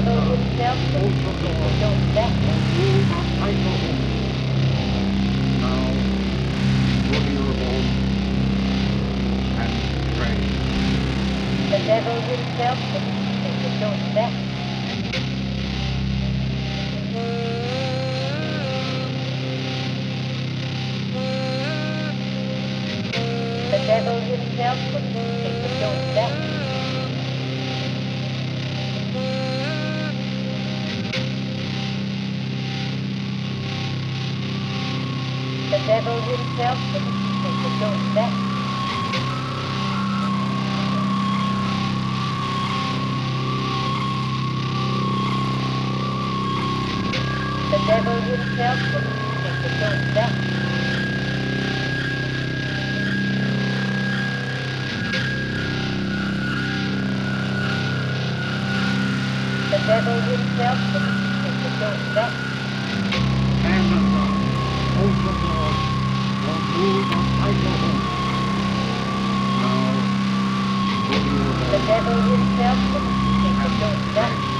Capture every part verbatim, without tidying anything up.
devil himself will go back. Now, go to your home and pray. The devil himself will go back. The devil himself will go back. The devil himself will go back. The devil himself will go back. The devil himself will go back. And the Son, both of Lord, will move on cycle home. Now, go to your The home devil himself will go and back. pray.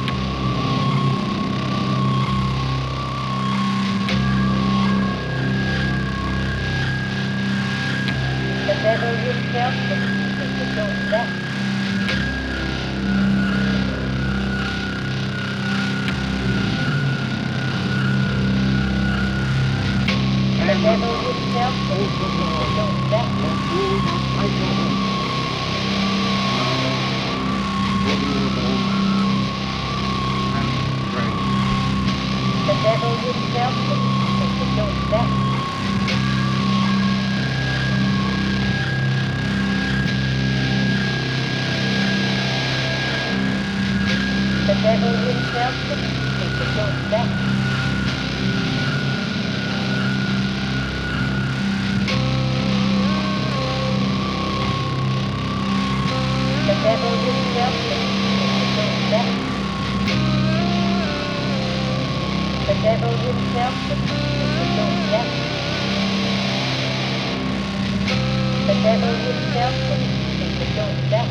The devil himself will go back. The And the devil Son, himself will both of Lord, go back. will move on cycle home. Now, go to your home and pray. The devil himself will go back. The devil himself will go back. The devil himself will go back. The devil himself will go back. The devil himself will go back.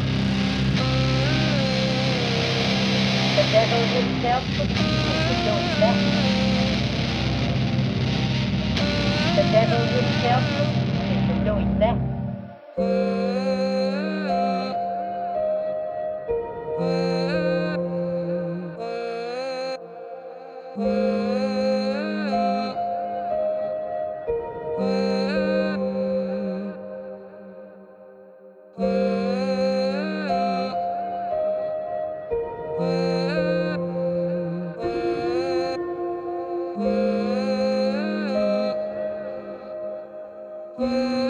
The devil himself will go back. The devil himself will go back. Mm-hmm.